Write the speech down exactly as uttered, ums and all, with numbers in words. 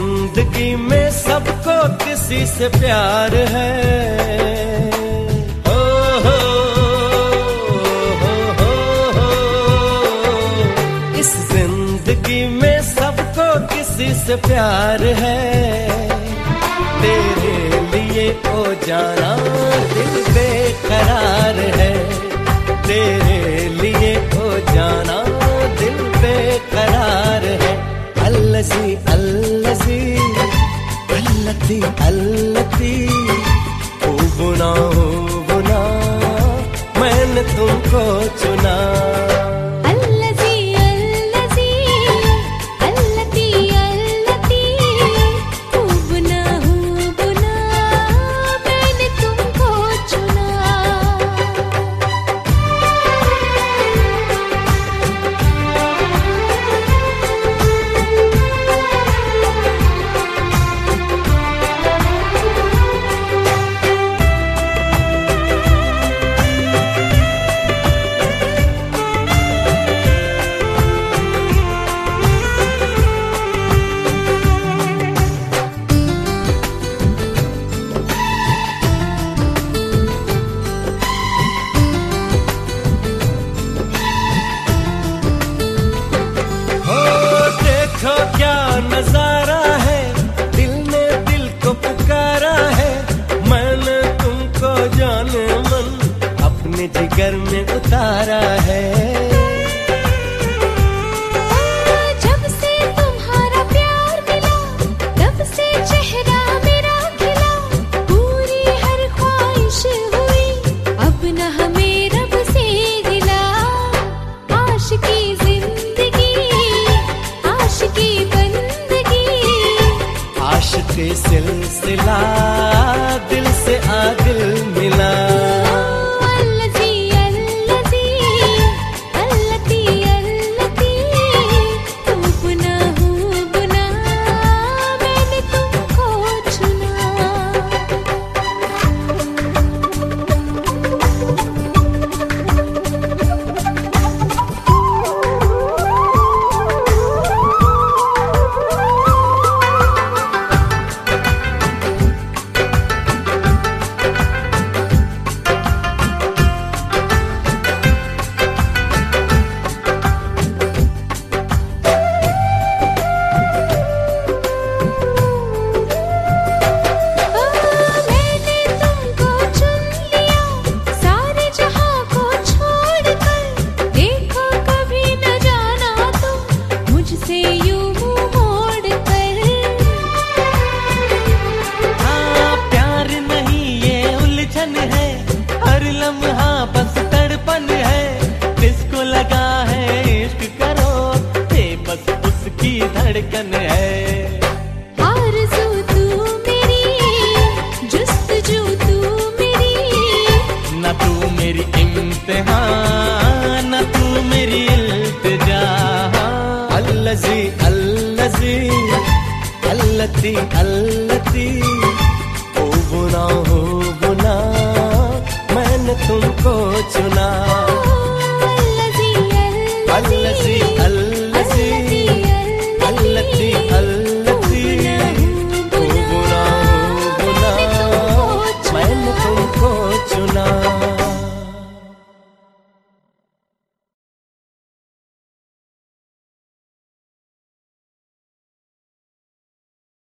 जिंदगी में सबको किसी से प्यार है। ओ हो, हो, हो, हो, इस जिंदगी में सबको किसी से प्यार है। तेरे लिए ओ जाना दिल बेकरार है। तेरे लिए ओ जाना दिल बेकरार है। अल्लसी अल्लसी अल्लती अल्लती ओ बुना हो बुना मैंने तुमको चुना। क्या नजारा है, दिल ने दिल को पुकारा है। मैंने तुमको जाने मन अपने जिगर में उतारा है। जब से तुम्हारा प्यार मिला तब से चेहरा मेरा खिला। पूरी हर ख्वाहिश हुई अब न हमें रब से गिला। आशिकी जिंदगी आशिकी बंदगी आशिकी सिलसिला दिल से आ दिल मिला। अल्लज़ी अल्लज़ी अल्लती अल्लती तू बुना हूँ बुना मैंने तुमको चुना। हर लम्हा बस तड़पन है। किसको लगा है इश्क करो बेबस उसकी धड़कन है। आरज़ू तू मेरी जुस्तजू तू मेरी न तू मेरी इम्तिहान न तू मेरी इल्तिजा। अल्लज़ी अल्लज़ी अल्लती अल्लती ओ बुना हो बुना मैंने तुमको चुना।